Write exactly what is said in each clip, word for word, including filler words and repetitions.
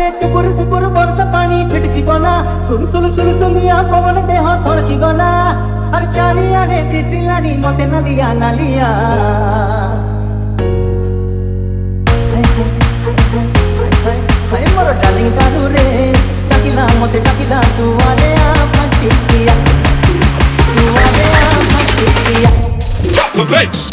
रे टुकुर टुकुर बरसा पानी फिटकी गला सुल सुल सुल सुलिया पवन देह थरकी गला अरे चालिया रे दिसिलानी मते नलिया नालिया हाय मोर डार्लिंग दारू रे डाकिला मते डाकिला तू आले आ पंचिया तू आले आ पंचिया Drop the bass.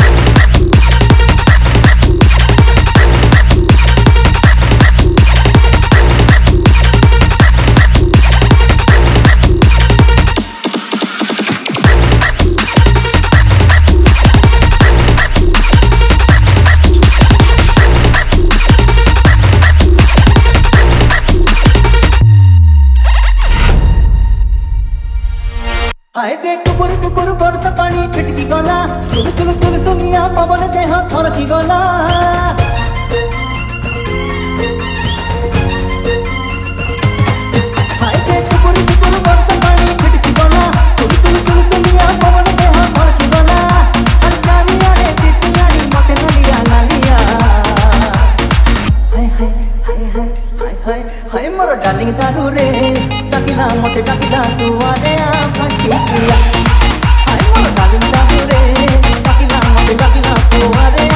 हाय दे टुकुर टुकुर बरसा पानी छिटकी गला सुल सुल सुल सुलिया पवन देह थरकी गला हाय दे टुकुर टुकुर बरसा पानी छिटकी गला सुल सुल सुल सुलिया पवन देह थरकी गला अरे चालिया रे दिसिलानी मते नलिया नालिया हाय हाय हाय हाय हाय हाय हाय मोर डार्लिंग दारू रे डाकिला मते डाकिला तू आले आ पंचिया हाय मोर डार्लिंग दारू रे डाकिला मते डाकिला तू आले